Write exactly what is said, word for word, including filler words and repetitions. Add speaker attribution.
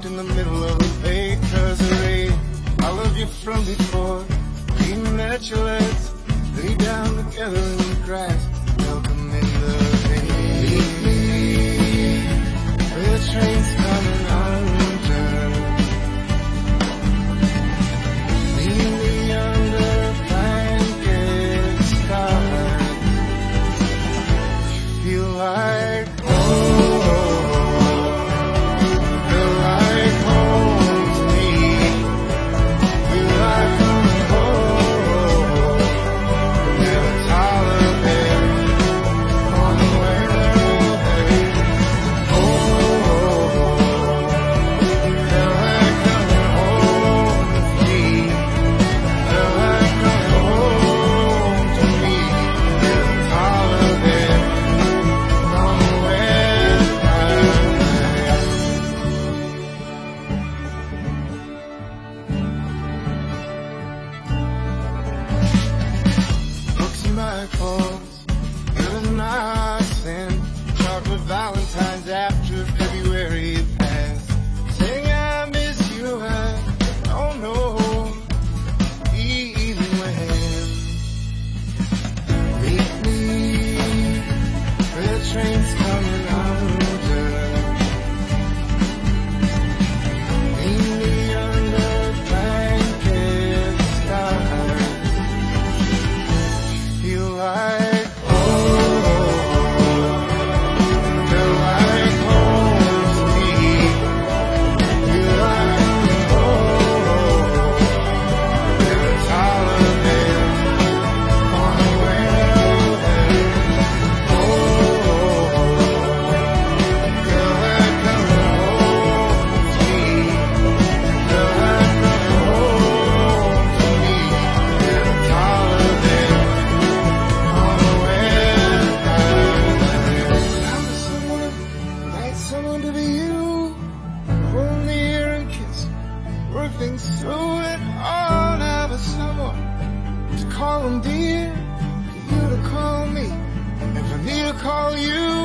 Speaker 1: in the middle of the bay, 'cause I love you from before. Even that you let's lay down together in the grass. Welcome in the rain. The train's coming under. Leave me under blanket sky. Feel like my calls, it was not sent. Chocolate Valentine's after February passed. Saying I miss you, I don't know even when. Lately, the train's coming under. Leave me under blanket sky. Feel like home, feel like home to me. Feel like home, feel a holiday on the way. Oh, feel like coming home to me. Feel like coming home to me. Feel a holiday. Someone to be you, hold me here and kiss, work things through it all. Now but someone to call them dear, for you to call me, and for me to call you.